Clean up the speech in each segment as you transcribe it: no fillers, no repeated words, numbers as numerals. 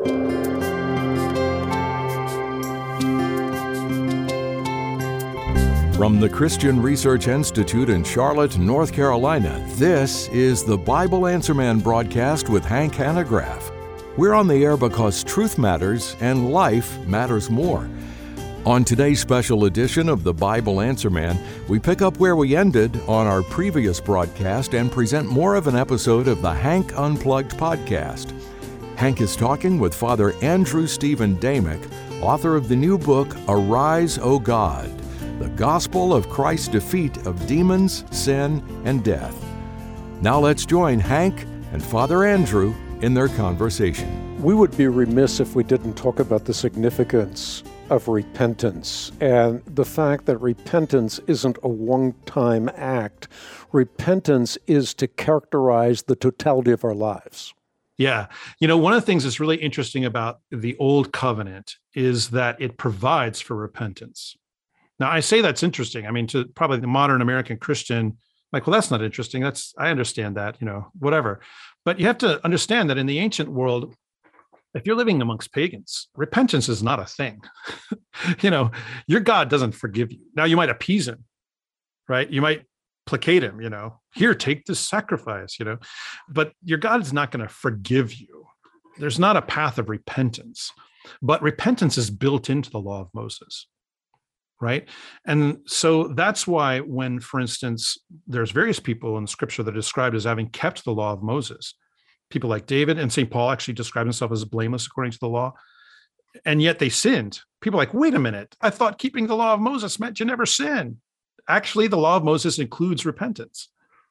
From the Christian Research Institute in Charlotte, North Carolina, this is the Bible Answer Man broadcast with Hank Hanegraaff. We're on the air because truth matters and life matters more. On today's special edition of the Bible Answer Man, we pick up where we ended on our previous broadcast and present more of an episode of the Hank Unplugged podcast. Hank is talking with Father Andrew Stephen Damick, author of the new book, Arise, O God, the Gospel of Christ's Defeat of Demons, Sin, and Death. Now let's join Hank and Father Andrew in their conversation. We would be remiss if we didn't talk about the significance of repentance and the fact that repentance isn't a one-time act. Repentance is to characterize the totality of our lives. Yeah. One of the things that's really interesting about the Old Covenant is that it provides for repentance. Now, I say that's interesting. I mean, to probably the modern American Christian, like, well, that's not interesting. I understand that, whatever. But you have to understand that in the ancient world, if you're living amongst pagans, repentance is not a thing. Your God doesn't forgive you. Now, you might appease him, right? You might placate him, here, take this sacrifice, but your God is not going to forgive you. There's not a path of repentance, but repentance is built into the law of Moses. Right. And so that's why when, for instance, there's various people in Scripture that are described as having kept the law of Moses, people like David, and St. Paul actually described himself as blameless according to the law, and yet they sinned. People are like, wait a minute, I thought keeping the law of Moses meant you never sin. Actually, the law of Moses includes repentance.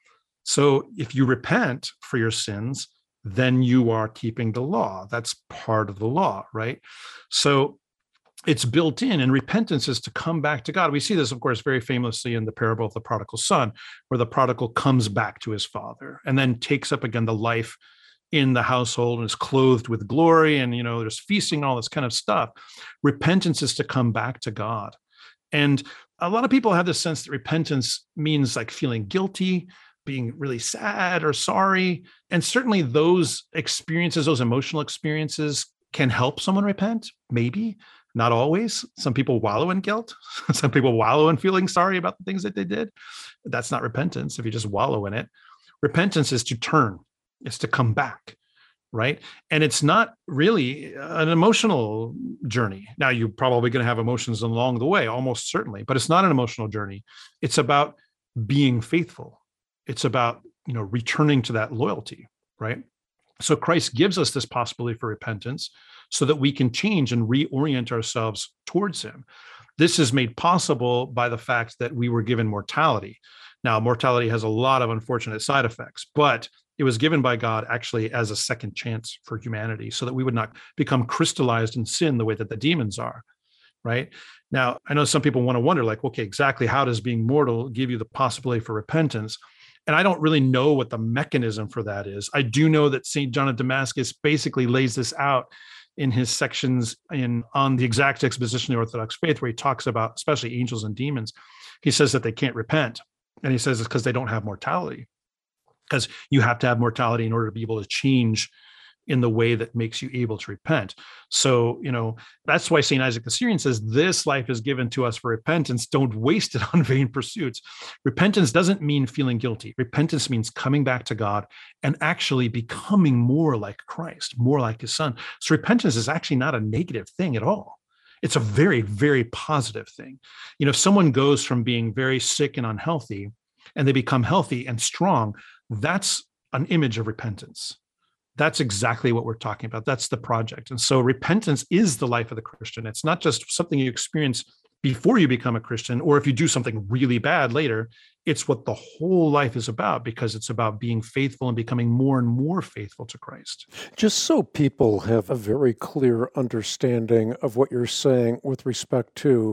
So if you repent for your sins, then you are keeping the law. That's part of the law, right? So it's built in, and repentance is to come back to God. We see this, of course, very famously in the parable of the prodigal son, where the prodigal comes back to his father and then takes up again the life in the household and is clothed with glory. And, there's feasting, all this kind of stuff. Repentance is to come back to God. And a lot of people have this sense that repentance means like feeling guilty, being really sad or sorry. And certainly those experiences, those emotional experiences can help someone repent, maybe. Not always. Some people wallow in guilt. Some people wallow in feeling sorry about the things that they did. That's not repentance if you just wallow in it. Repentance is to turn, is to come back, right? And it's not really an emotional journey. Now, you're probably going to have emotions along the way, almost certainly, but it's not an emotional journey. It's about being faithful. It's about, returning to that loyalty, right? So Christ gives us this possibility for repentance so that we can change and reorient ourselves towards him. This is made possible by the fact that we were given mortality. Now, mortality has a lot of unfortunate side effects, but it was given by God actually as a second chance for humanity so that we would not become crystallized in sin the way that the demons are, right? Now, I know some people want to wonder, like, okay, exactly how does being mortal give you the possibility for repentance? And I don't really know what the mechanism for that is. I do know that St. John of Damascus basically lays this out in his sections on the exact exposition of the Orthodox faith, where he talks about, especially angels and demons. He says that they can't repent. And he says it's because they don't have mortality, because you have to have mortality in order to be able to change in the way that makes you able to repent. So, that's why St. Isaac the Syrian says, this life is given to us for repentance. Don't waste it on vain pursuits. Repentance doesn't mean feeling guilty. Repentance means coming back to God and actually becoming more like Christ, more like his son. So repentance is actually not a negative thing at all. It's a very, very positive thing. If someone goes from being very sick and unhealthy and they become healthy and strong, that's an image of repentance. That's exactly what we're talking about. That's the project. And so repentance is the life of the Christian. It's not just something you experience before you become a Christian, or if you do something really bad later. It's what the whole life is about, because it's about being faithful and becoming more and more faithful to Christ. Just so people have a very clear understanding of what you're saying with respect to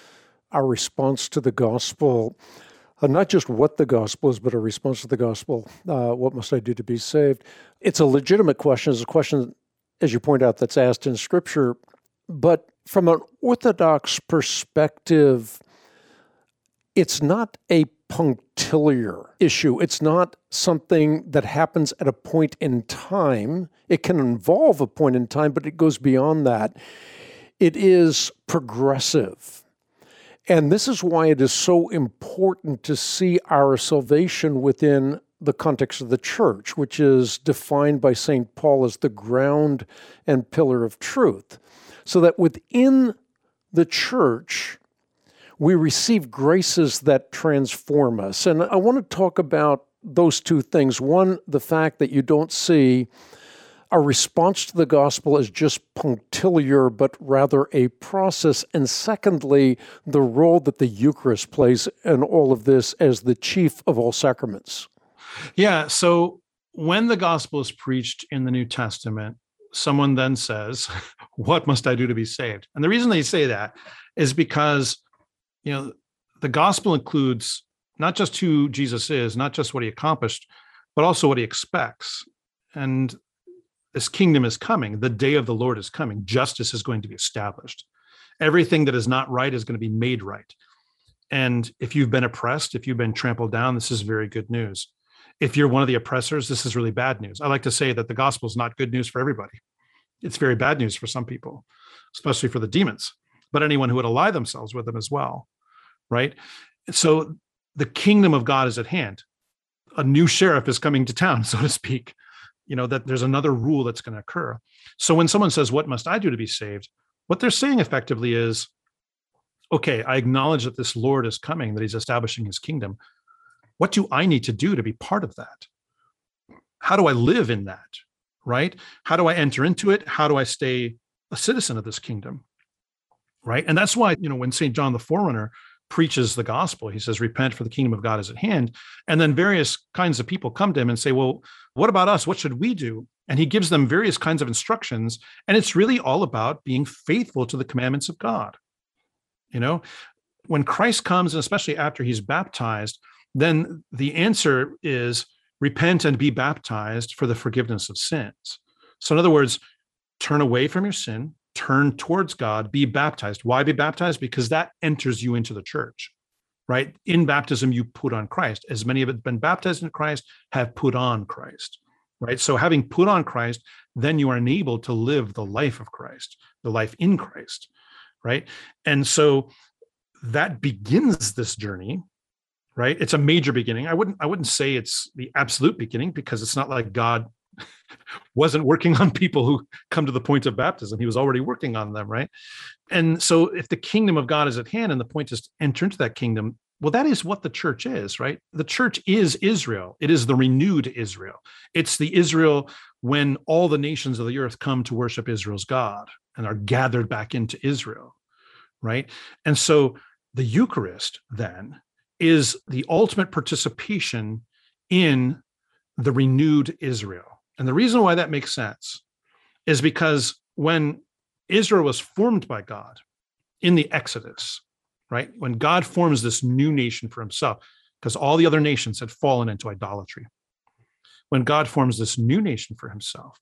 our response to the gospel, not just what the gospel is, but a response to the gospel. What must I do to be saved? It's a legitimate question. It's a question, as you point out, that's asked in Scripture. But from an Orthodox perspective, it's not a punctiliar issue. It's not something that happens at a point in time. It can involve a point in time, but it goes beyond that. It is progressive. And this is why it is so important to see our salvation within the context of the church, which is defined by St. Paul as the ground and pillar of truth. So that within the church, we receive graces that transform us. And I want to talk about those two things. One, the fact that you don't see a response to the gospel as just punctiliar, but rather a process. And secondly, the role that the Eucharist plays in all of this as the chief of all sacraments. Yeah, so when the gospel is preached in the New Testament, someone then says, what must I do to be saved? And the reason they say that is because, the gospel includes not just who Jesus is, not just what he accomplished, but also what he expects. And this kingdom is coming. The day of the Lord is coming. Justice is going to be established. Everything that is not right is going to be made right. And if you've been oppressed, if you've been trampled down, this is very good news. If you're one of the oppressors, this is really bad news. I like to say that the gospel is not good news for everybody. It's very bad news for some people, especially for the demons, but anyone who would ally themselves with them as well, right? So the kingdom of God is at hand. A new sheriff is coming to town, so to speak, that there's another rule that's going to occur. So when someone says, what must I do to be saved? What they're saying effectively is, okay, I acknowledge that this Lord is coming, that he's establishing his kingdom. What do I need to do to be part of that? How do I live in that, right? How do I enter into it? How do I stay a citizen of this kingdom, right? And that's why, when St. John the Forerunner preaches the gospel, he says, repent, for the kingdom of God is at hand. And then various kinds of people come to him and say, well, what about us? What should we do? And he gives them various kinds of instructions. And it's really all about being faithful to the commandments of God. When Christ comes, and especially after he's baptized, then the answer is repent and be baptized for the forgiveness of sins. So in other words, turn away from your sin, turn towards God, be baptized. Why be baptized? Because that enters you into the church, right? In baptism, you put on Christ. As many have been baptized in Christ have put on Christ, right? So having put on Christ, then you are enabled to live the life of Christ, the life in Christ, right? And so that begins this journey, right? It's a major beginning. I wouldn't say it's the absolute beginning, because it's not like God wasn't working on people who come to the point of baptism. He was already working on them, right? And so if the kingdom of God is at hand and the point is to enter into that kingdom, well, that is what the church is, right? The church is Israel. It is the renewed Israel. It's the Israel when all the nations of the earth come to worship Israel's God and are gathered back into Israel, right? And so the Eucharist then is the ultimate participation in the renewed Israel. And the reason why that makes sense is because when Israel was formed by God in the Exodus, right? When God forms this new nation for himself, because all the other nations had fallen into idolatry. When God forms this new nation for himself,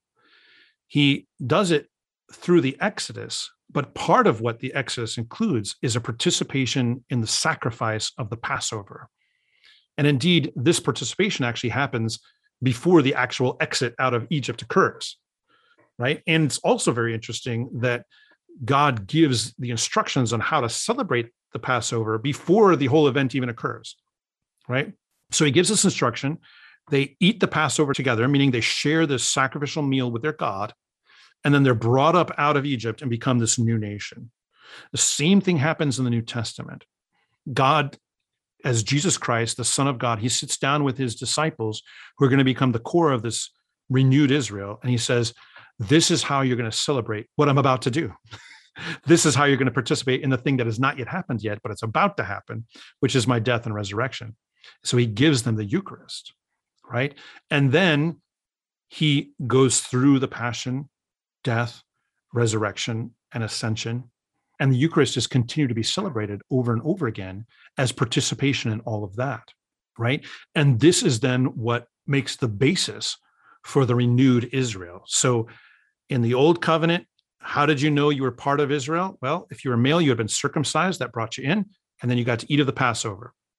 he does it through the Exodus, but part of what the Exodus includes is a participation in the sacrifice of the Passover. And indeed, this participation actually happens before the actual exit out of Egypt occurs, right? And it's also very interesting that God gives the instructions on how to celebrate the Passover before the whole event even occurs, right? So he gives this instruction. They eat the Passover together, meaning they share this sacrificial meal with their God, and then they're brought up out of Egypt and become this new nation. The same thing happens in the New Testament. God, as Jesus Christ, the Son of God, he sits down with his disciples who are going to become the core of this renewed Israel. And he says, this is how you're going to celebrate what I'm about to do. This is how you're going to participate in the thing that has not yet happened yet, but it's about to happen, which is my death and resurrection. So he gives them the Eucharist, right? And then he goes through the passion, death, resurrection, and ascension. And the Eucharist is continued to be celebrated over and over again as participation in all of that, right? And this is then what makes the basis for the renewed Israel. So in the Old Covenant, how did you know you were part of Israel? Well, if you were male, you had been circumcised, that brought you in, and then you got to eat of the Passover.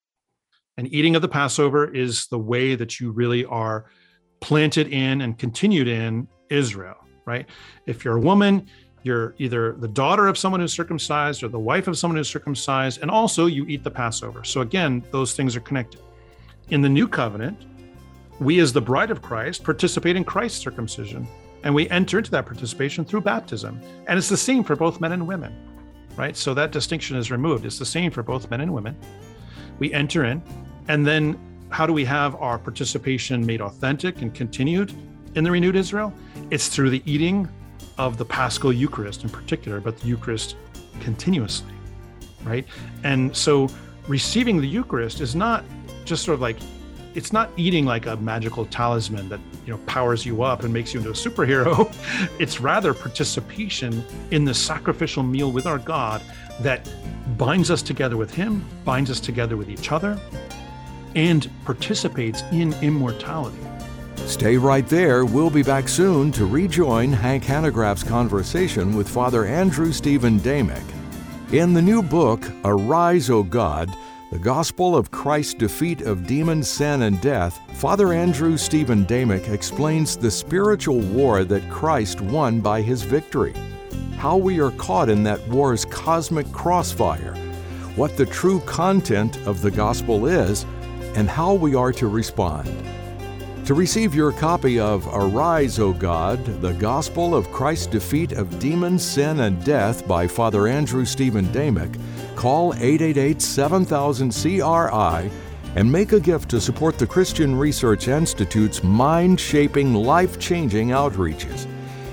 And eating of the Passover is the way that you really are planted in and continued in Israel, right? If you're a woman, you're either the daughter of someone who's circumcised or the wife of someone who's circumcised, and also you eat the Passover. So again, those things are connected. In the new covenant, we as the bride of Christ participate in Christ's circumcision, and we enter into that participation through baptism. And it's the same for both men and women, right? So that distinction is removed. It's the same for both men and women. We enter in, and then how do we have our participation made authentic and continued in the renewed Israel? It's through the eating of the Paschal Eucharist in particular, but the Eucharist continuously, right? And so receiving the Eucharist is not just sort of like, it's not eating like a magical talisman that, powers you up and makes you into a superhero. It's rather participation in the sacrificial meal with our God that binds us together with Him, binds us together with each other, and participates in immortality. Stay right there. We'll be back soon to rejoin Hank Hanegraaff's conversation with Father Andrew Stephen Damick. In the new book, Arise, O God, The Gospel of Christ's Defeat of Demons, Sin, and Death, Father Andrew Stephen Damick explains the spiritual war that Christ won by His victory, how we are caught in that war's cosmic crossfire, what the true content of the gospel is, and how we are to respond. To receive your copy of Arise, O God, The Gospel of Christ's Defeat of Demons, Sin, and Death by Father Andrew Stephen Damick, call 888-7000-CRI and make a gift to support the Christian Research Institute's mind-shaping, life-changing outreaches.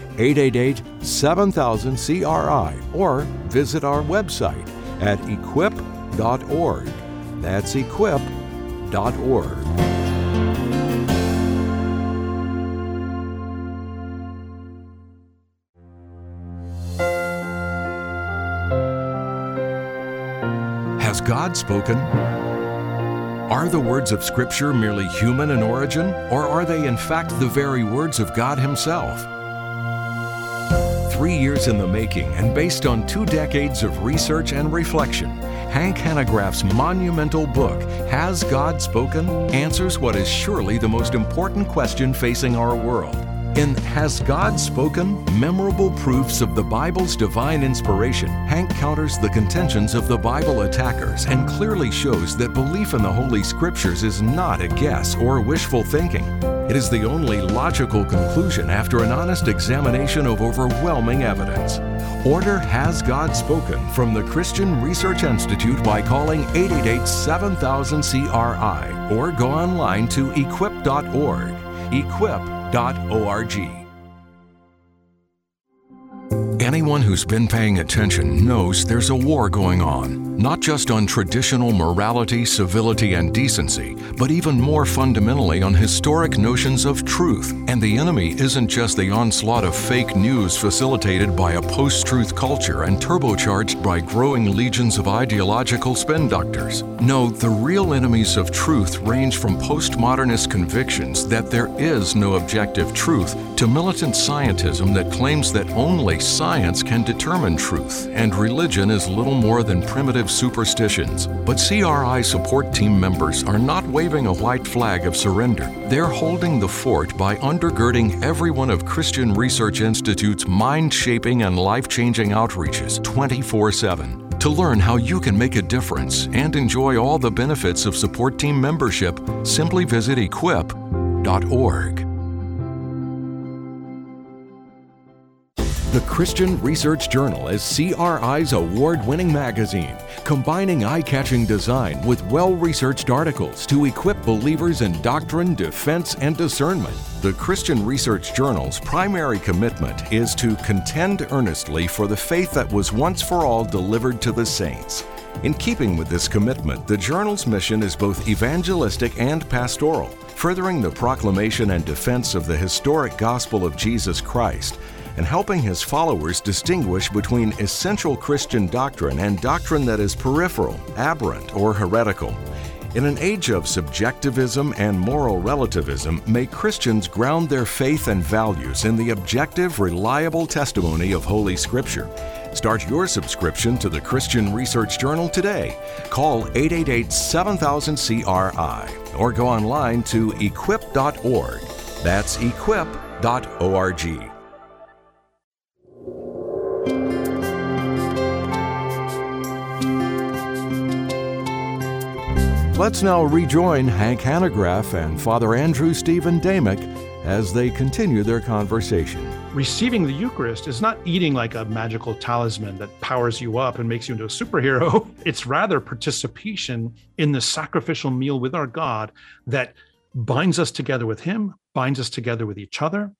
888-7000-CRI or visit our website at equip.org. That's equip.org. Has God spoken? Are the words of Scripture merely human in origin, or are they in fact the very words of God Himself? 3 years in the making and based on 2 decades of research and reflection, Hank Hanegraaff's monumental book, Has God Spoken?, answers what is surely the most important question facing our world. In Has God Spoken? Memorable Proofs of the Bible's Divine Inspiration, Hank counters the contentions of the Bible attackers and clearly shows that belief in the Holy Scriptures is not a guess or wishful thinking. It is the only logical conclusion after an honest examination of overwhelming evidence. Order Has God Spoken from the Christian Research Institute by calling 888-7000-CRI or go online to equip.org. Equip.org. Anyone who's been paying attention knows there's a war going on, not just on traditional morality, civility, and decency, but even more fundamentally on historic notions of truth. And the enemy isn't just the onslaught of fake news facilitated by a post-truth culture and turbocharged by growing legions of ideological spin doctors. No, the real enemies of truth range from postmodernist convictions that there is no objective truth to militant scientism that claims that only science can determine truth, and religion is little more than primitive superstitions. But CRI support team members are not waving a white flag of surrender. They're holding the fort by undergirding every one of Christian Research Institute's mind-shaping and life-changing outreaches 24/7. To learn how you can make a difference and enjoy all the benefits of support team membership, simply visit equip.org. The Christian Research Journal is CRI's award-winning magazine, combining eye-catching design with well-researched articles to equip believers in doctrine, defense, and discernment. The Christian Research Journal's primary commitment is to contend earnestly for the faith that was once for all delivered to the saints. In keeping with this commitment, the journal's mission is both evangelistic and pastoral, furthering the proclamation and defense of the historic gospel of Jesus Christ, and helping His followers distinguish between essential Christian doctrine and doctrine that is peripheral, aberrant, or heretical. In an age of subjectivism and moral relativism, may Christians ground their faith and values in the objective, reliable testimony of Holy Scripture. Start your subscription to the Christian Research Journal today. Call 888-7000-CRI or go online to equip.org. That's equip.org. Let's now rejoin Hank Hanegraaff and Father Andrew Stephen Damick as they continue their conversation. Receiving the Eucharist is not eating like a magical talisman that powers you up and makes you into a superhero. It's rather participation in the sacrificial meal with our God that binds us together with Him, binds us together with each other,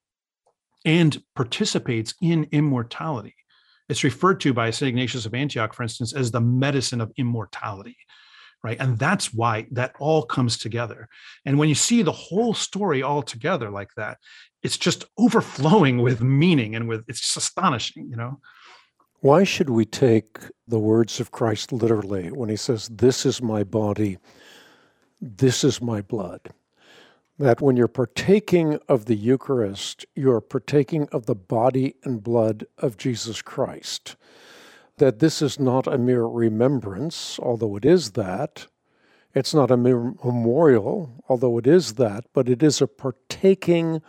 and participates in immortality. It's referred to by St. Ignatius of Antioch, for instance, as the medicine of immortality. Right. And that's why that all comes together. And when you see the whole story all together like that, it's just overflowing with meaning and it's just astonishing, you know. Why should we take the words of Christ literally when he says, "This is my body, this is my blood"? That when you're partaking of the Eucharist, you're partaking of the body and blood of Jesus Christ. That this is not a mere remembrance, although it is that. It's not a mere memorial, although it is that, but it is a partaking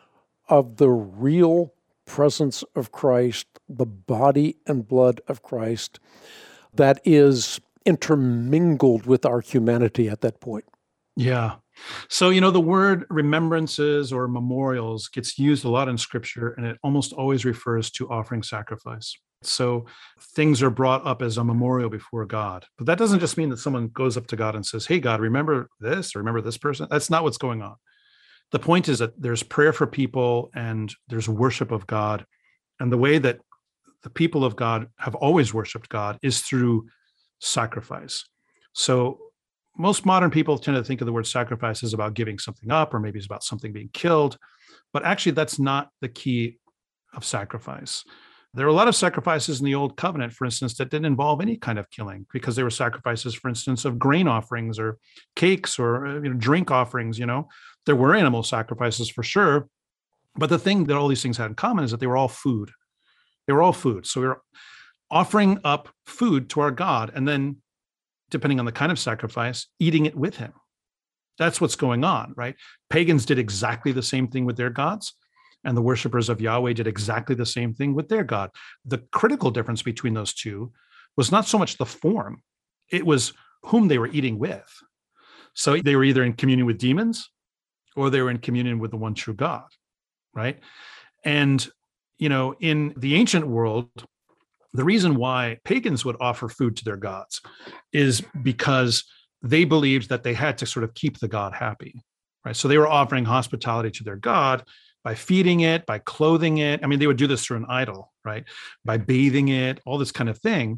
of the real presence of Christ, the body and blood of Christ, that is intermingled with our humanity at that point. Yeah. So, you know, the word remembrances or memorials gets used a lot in Scripture, and it almost always refers to offering sacrifice. So things are brought up as a memorial before God. But that doesn't just mean that someone goes up to God and says, "Hey, God, remember this or remember this person." That's not what's going on. The point is that there's prayer for people and there's worship of God. And the way that the people of God have always worshiped God is through sacrifice. So most modern people tend to think of the word sacrifice as about giving something up, or maybe it's about something being killed. But actually, that's not the key of sacrifice. There are a lot of sacrifices in the Old Covenant, for instance, that didn't involve any kind of killing, because they were sacrifices, for instance, of grain offerings or cakes or drink offerings. You know, there were animal sacrifices for sure, but the thing that all these things had in common is that they were all food. They were all food. So we were offering up food to our God, and then, depending on the kind of sacrifice, eating it with Him. That's what's going on, right? Pagans did exactly the same thing with their gods, and the worshipers of Yahweh did exactly the same thing with their God. The critical difference between those two was not so much the form, it was whom they were eating with. So they were either in communion with demons or they were in communion with the one true God, right? And, you know, in the ancient world, the reason why pagans would offer food to their gods is because they believed that they had to sort of keep the god happy, right? So they were offering hospitality to their god by feeding it, by clothing it. I mean, they would do this through an idol, right? By bathing it, all this kind of thing.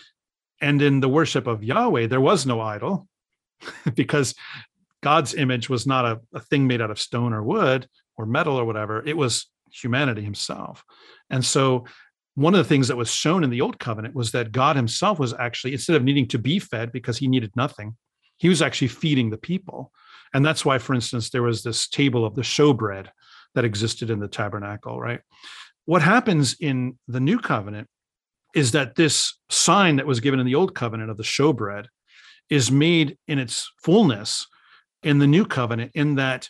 And in the worship of Yahweh, there was no idol because God's image was not a thing made out of stone or wood or metal or whatever. It was humanity Himself. And so one of the things that was shown in the Old Covenant was that God Himself was actually, instead of needing to be fed because He needed nothing, He was actually feeding the people. And that's why, for instance, there was this table of the showbread that existed in the tabernacle, right? What happens in the New Covenant is that this sign that was given in the Old Covenant of the showbread is made in its fullness in the New Covenant, in that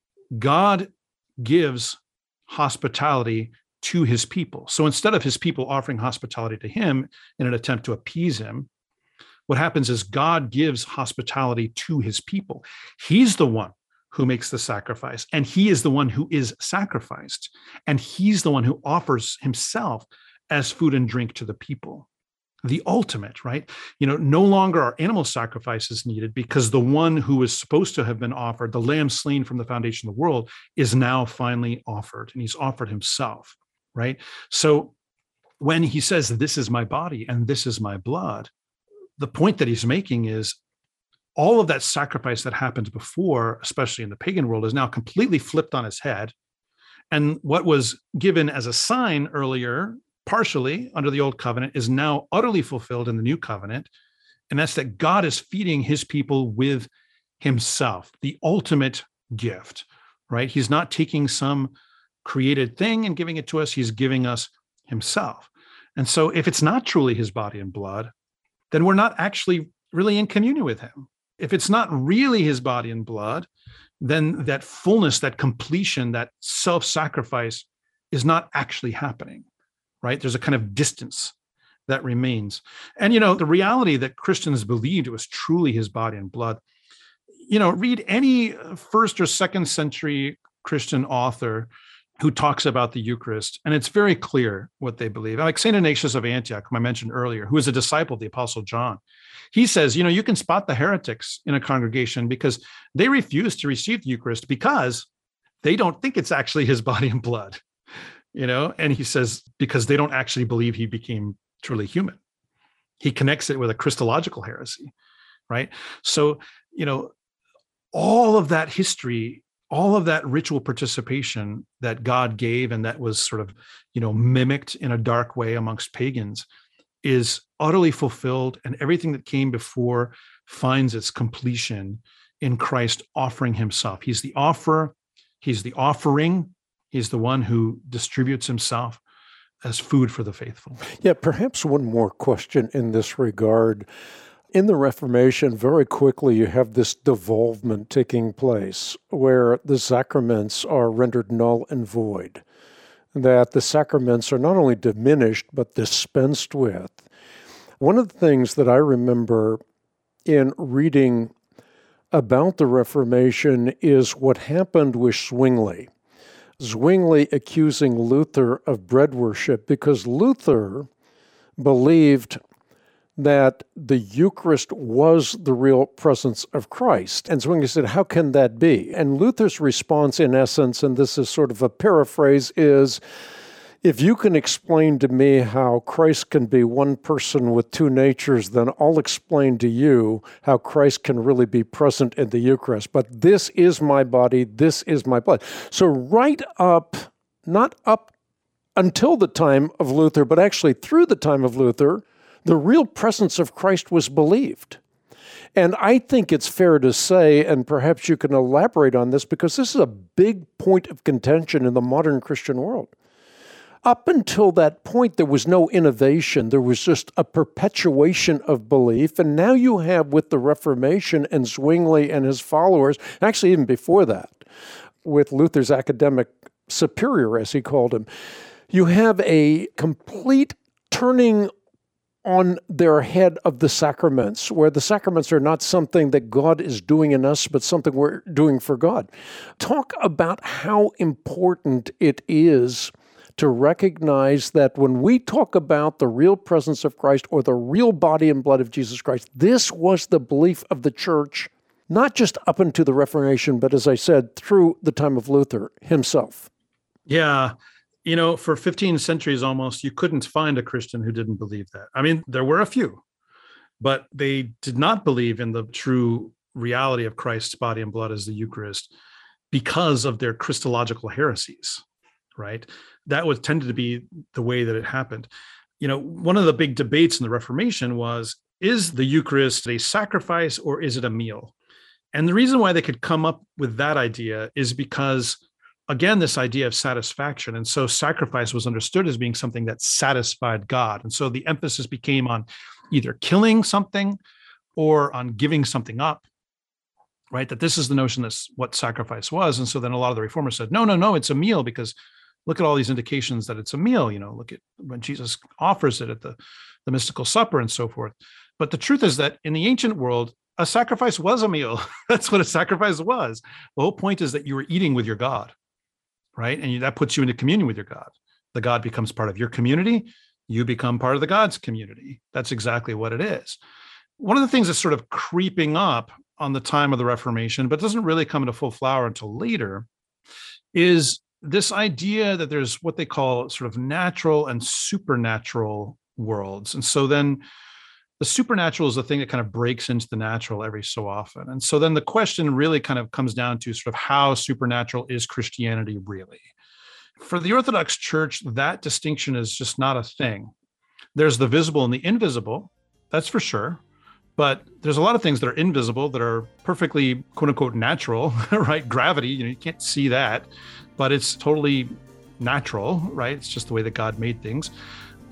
God gives hospitality to His people. So instead of His people offering hospitality to Him in an attempt to appease Him, what happens is God gives hospitality to His people. He's the one who makes the sacrifice, and He is the one who is sacrificed, and He's the one who offers Himself as food and drink to the people. The ultimate, right? You know, no longer are animal sacrifices needed, because the one who was supposed to have been offered, the lamb slain from the foundation of the world, is now finally offered, and He's offered Himself, right? So when He says, "This is my body and this is my blood," the point that He's making is all of that sacrifice that happened before, especially in the pagan world, is now completely flipped on its head. And what was given as a sign earlier, partially under the Old Covenant, is now utterly fulfilled in the New Covenant. And that's that God is feeding His people with Himself, the ultimate gift, right? He's not taking some created thing and giving it to us. He's giving us Himself. And so if it's not truly his body and blood, then we're not actually really in communion with him. If it's not really his body and blood, then that fullness, that completion, that self-sacrifice is not actually happening, right? There's a kind of distance that remains. And, the reality that Christians believed it was truly his body and blood, read any first or second century Christian author who talks about the Eucharist, and it's very clear what they believe. Like St. Ignatius of Antioch, whom I mentioned earlier, who is a disciple of the Apostle John. He says, you can spot the heretics in a congregation because they refuse to receive the Eucharist because they don't think it's actually his body and blood, and he says, because they don't actually believe he became truly human. He connects it with a Christological heresy, right? So, all of that history, all of that ritual participation that God gave and that was sort of, mimicked in a dark way amongst pagans is utterly fulfilled, and everything that came before finds its completion in Christ offering himself. He's the offerer, he's the offering, he's the one who distributes himself as food for the faithful. Yeah, perhaps one more question in this regard. In the Reformation, very quickly, you have this devolvement taking place where the sacraments are rendered null and void, that the sacraments are not only diminished, but dispensed with. One of the things that I remember in reading about the Reformation is what happened with Zwingli. Zwingli accusing Luther of bread worship because Luther believed that the Eucharist was the real presence of Christ. And Zwingli said, how can that be? And Luther's response, in essence, and this is sort of a paraphrase, is, if you can explain to me how Christ can be one person with two natures, then I'll explain to you how Christ can really be present in the Eucharist. But this is my body, this is my blood. So right up, not up until the time of Luther, but actually through the time of Luther, the real presence of Christ was believed. And I think it's fair to say, and perhaps you can elaborate on this, because this is a big point of contention in the modern Christian world. Up until that point, there was no innovation. There was just a perpetuation of belief. And now you have, with the Reformation and Zwingli and his followers, actually even before that, with Luther's academic superior, as he called him, you have a complete turning on their head of the sacraments, where the sacraments are not something that God is doing in us, but something we're doing for God. Talk about how important it is to recognize that when we talk about the real presence of Christ or the real body and blood of Jesus Christ, this was the belief of the church, not just up into the Reformation, but as I said, through the time of Luther himself. Yeah. For 15 centuries almost, you couldn't find a Christian who didn't believe that. I mean, there were a few, but they did not believe in the true reality of Christ's body and blood as the Eucharist because of their Christological heresies, right? That was tended to be the way that it happened. One of the big debates in the Reformation was, is the Eucharist a sacrifice or is it a meal? And the reason why they could come up with that idea is because, again, this idea of satisfaction. And so sacrifice was understood as being something that satisfied God. And so the emphasis became on either killing something or on giving something up, right? That this is the notion that's what sacrifice was. And so then a lot of the reformers said, no, it's a meal, because look at all these indications that it's a meal. Look at when Jesus offers it at the mystical supper and so forth. But the truth is that in the ancient world, a sacrifice was a meal. That's what a sacrifice was. The whole point is that you were eating with your God, right? And that puts you into communion with your God. The God becomes part of your community. You become part of the God's community. That's exactly what it is. One of the things that's sort of creeping up on the time of the Reformation, but doesn't really come into full flower until later, is this idea that there's what they call sort of natural and supernatural worlds. And so then the supernatural is the thing that kind of breaks into the natural every so often. And so then the question really kind of comes down to sort of how supernatural is Christianity really? For the Orthodox Church, that distinction is just not a thing. There's the visible and the invisible, that's for sure. But there's a lot of things that are invisible that are perfectly, quote unquote, natural, right? Gravity, you can't see that, but it's totally natural, right? It's just the way that God made things.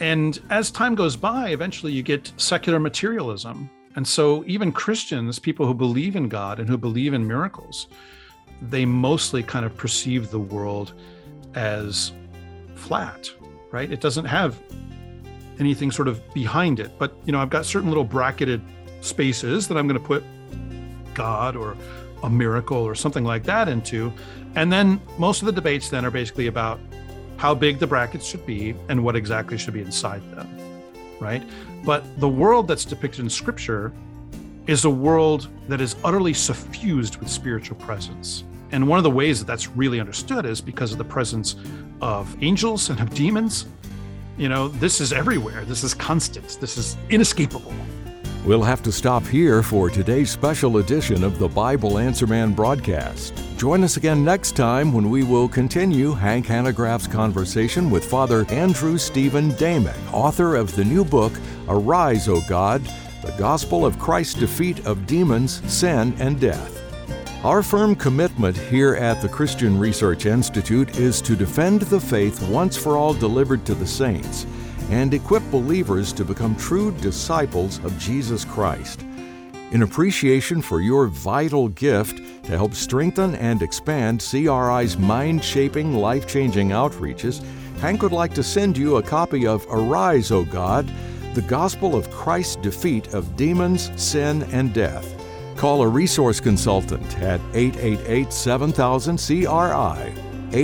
And as time goes by, eventually you get secular materialism. And so even Christians, people who believe in God and who believe in miracles, they mostly kind of perceive the world as flat, right? It doesn't have anything sort of behind it. But, I've got certain little bracketed spaces that I'm going to put God or a miracle or something like that into. And then most of the debates then are basically about how big the brackets should be and what exactly should be inside them, right? But the world that's depicted in Scripture is a world that is utterly suffused with spiritual presence. And one of the ways that that's really understood is because of the presence of angels and of demons. This is everywhere. This is constant. This is inescapable. We'll have to stop here for today's special edition of the Bible Answer Man broadcast. Join us again next time when we will continue Hank Hanegraaff's conversation with Father Andrew Stephen Damick, author of the new book, Arise, O God, The Gospel of Christ's Defeat of Demons, Sin, and Death. Our firm commitment here at the Christian Research Institute is to defend the faith once for all delivered to the saints and equip believers to become true disciples of Jesus Christ. In appreciation for your vital gift to help strengthen and expand CRI's mind-shaping, life-changing outreaches, Hank would like to send you a copy of Arise, O God, The Gospel of Christ's Defeat of Demons, Sin, and Death. Call a resource consultant at 888-7000-CRI,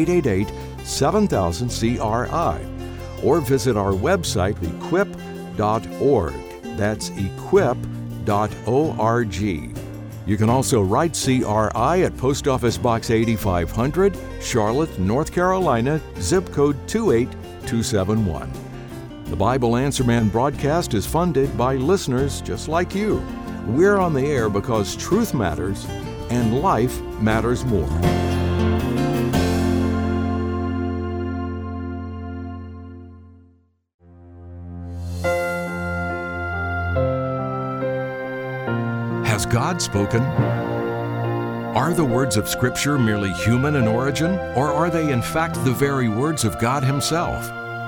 888-7000-CRI, or visit our website, equip.org. That's equip.org. You can also write CRI at Post Office Box 8500, Charlotte, North Carolina, zip code 28271. The Bible Answer Man broadcast is funded by listeners just like you. We're on the air because truth matters and life matters more. Has God spoken? Are the words of Scripture merely human in origin, or are they in fact the very words of God Himself?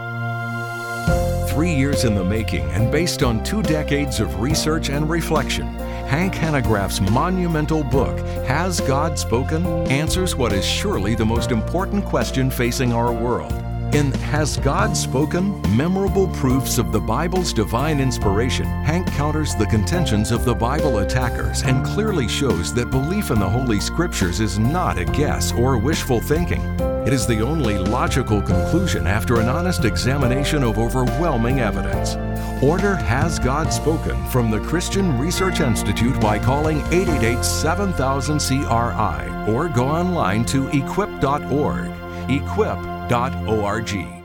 3 years in the making and based on 2 decades of research and reflection, Hank Hanegraaff's monumental book, Has God Spoken?, answers what is surely the most important question facing our world. In Has God Spoken? Memorable Proofs of the Bible's Divine Inspiration, Hank counters the contentions of the Bible attackers and clearly shows that belief in the Holy Scriptures is not a guess or wishful thinking. It is the only logical conclusion after an honest examination of overwhelming evidence. Order Has God Spoken from the Christian Research Institute by calling 888-7000-CRI or go online to equip.org. Equip.org.